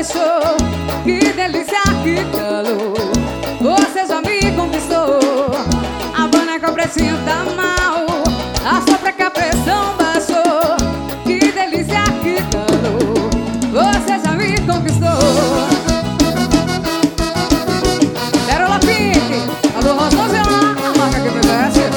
baixou. Que delícia, que calor, você já me conquistou. A boneca pretinha tá mal, assopra que a pressão baixou. Que delícia, que calor, você já me conquistou. Pérola Pink, alô Rosângela, a marca que me veste.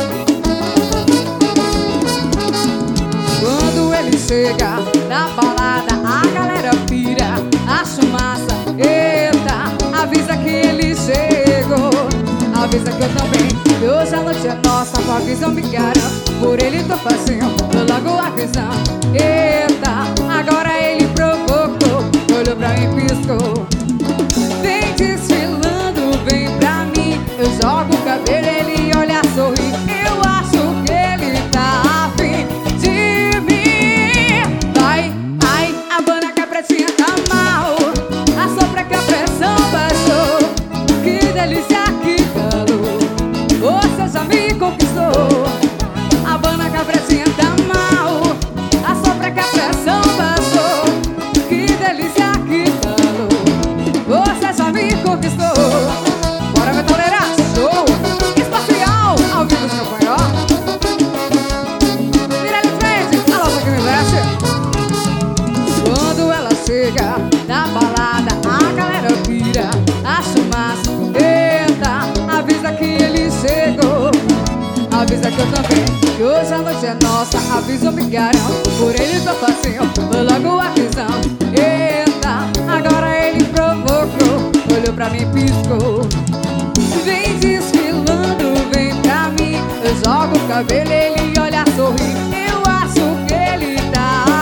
Quando ele chega na balada, a galera pira, acha massa. Eita, avisa que ele chegou, avisa que eu também, que hoje a noite é nossa. Com a visão me garanto, por ele tô facinho, eu logo a visão. Eita, agora ele provocou, olhou pra mim e piscou. Vem desfilando, vem pra mim, eu jogo o cabelo, ele olha, sorri. Eu acho que ele tá afim de mim. Vai, ai, a boneca pretinha tá mal, assopra que a pressão baixou. Que delícia, que calor, você já me conquistou. A boneca pretinha tá mal, assopra que a pressão baixou. Que delícia, que calor, você já me conquistou. Bora, metaleira, show espacial, ao vivo de campanha, ó. Vira de frente, a nossa que me veste. Quando ela chega na balada, a galera pira, acha massa. Eita, avisa que ele chegou, avisa que eu também, que hoje a noite é nossa. Aviso, me garanto, por ele tô facinho, dou logo a visão. Eita, agora ele provocou, olhou pra mim e piscou. Vem desfilando, vem pra mim, eu jogo o cabelo, ele olha, sorri. Eu acho que ele tá